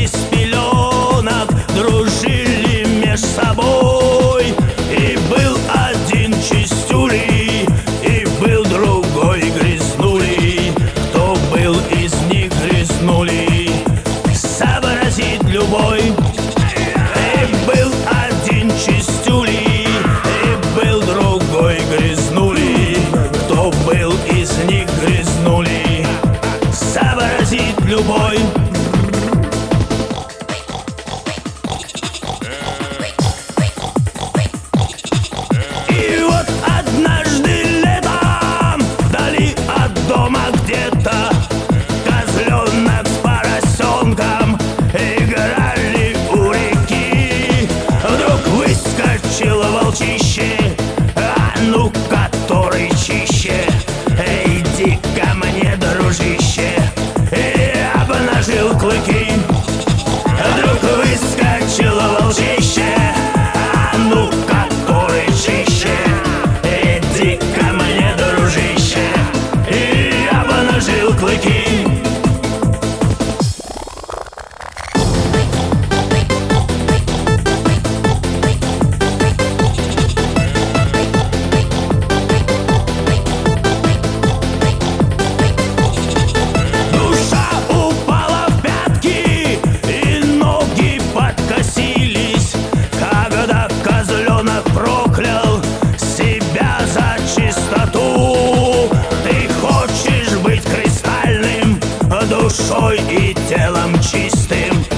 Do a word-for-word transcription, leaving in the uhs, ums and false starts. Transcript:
из пеленок дружили меж собой. И был один чистюлей, и был другой грязнулей. Кто был из них грязнулей, сообразит любой. И был один чистюлей, и был другой грязнулей. Кто был из них грязнулей, сообразит любой. И вот однажды летом вдали от дома где-то козленок с поросенком играли у реки. Вдруг выскочил волчище: а ну, который чище, иди ко мне, дружище. И обнажил клыки. Вдруг выскочил волчище: а ну, который чище, иди ко мне, дружище. И обнажил клыки. Душа упала в пятки, и ноги подкосились, когда козленок проклял себя за чистоту. Ты хочешь быть кристальным, душой и телом чистым,